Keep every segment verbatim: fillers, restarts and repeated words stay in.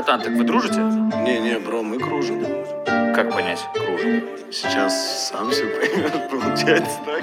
Братан, так вы дружите? Не-не, бро, мы кружим. Как понять? Кружим. Сейчас сам все поймешь, получается так.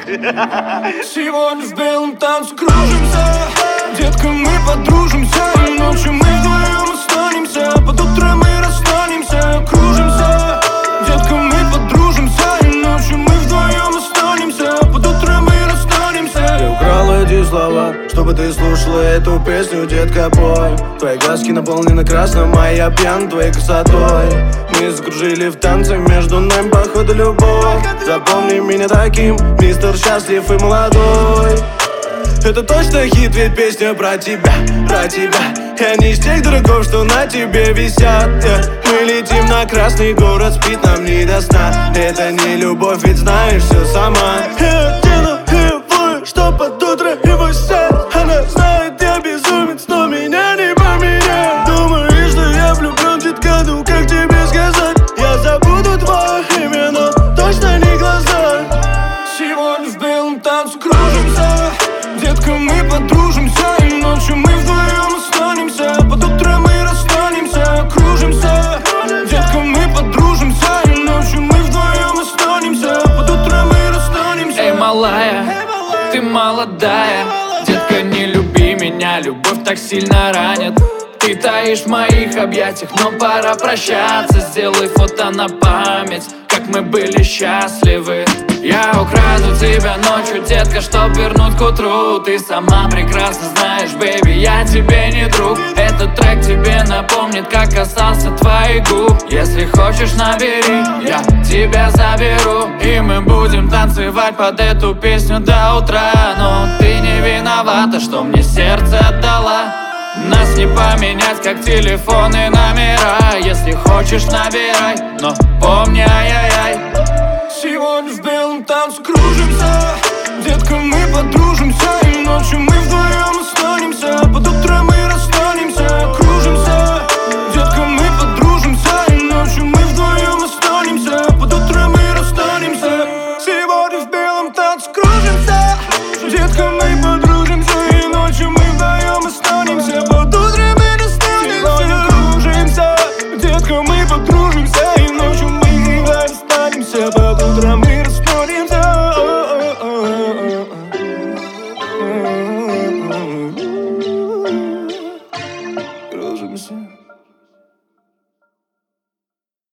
Сегодня в белом танце кружимся, детка, мы подружимся, и ночью мы вдвоем останемся, под утро мы расстанемся. Кружимся, детка, мы подружимся, и ночью мы вдвоем останемся, под утро мы расстанемся. Я украл эти слова, чтобы ты слушала эту песню, детка, пой. Твои глазки наполнены красным, а я пьян твоей красотой. Мы закружили в танце, между нами походу любовь. Запомни меня таким, мистер счастлив и молодой. Это точно хит, ведь песня про тебя, про тебя. Я не из тех дураков, что на тебе висят, yeah. Мы летим на красный город, спит нам не до сна. Это не любовь, ведь знаешь все сама. Я делаю его, что под утро его сядь. Она знает, я безумец, но меня не поменяет. Думаешь, что я влюблен, детка, ну как тебе сказать? Я забуду твое имя, но точно не глаза. Сегодня в белом танце кружимся, детка, мы подружимся, и ночью мы вдвоем останемся, под утро мы расстанемся. Кружимся, детка, мы подружимся, и ночью мы вдвоем останемся, под утро мы расстанемся. Эй, малая, ты молодая, детка, не люби меня, любовь так сильно ранит. Ты таишь в моих объятиях, но пора прощаться. Сделай фото на память, как мы были счастливы. Я украду тебя ночью, детка, чтоб вернуть к утру. Ты сама прекрасно знаешь, бэйби, я тебе не друг. Этот трек тебе напомнит, как касался твоих губ. Если хочешь, набери, я тебя заберу, и мы будем танцевать под эту песню до утра. Но ты не виновата, что мне сердце отдала. Нас не поменять, как телефоны номера. Если хочешь, набирай, но помни, ай-яй-яй. Сегодня в белом танце кружимся, детка,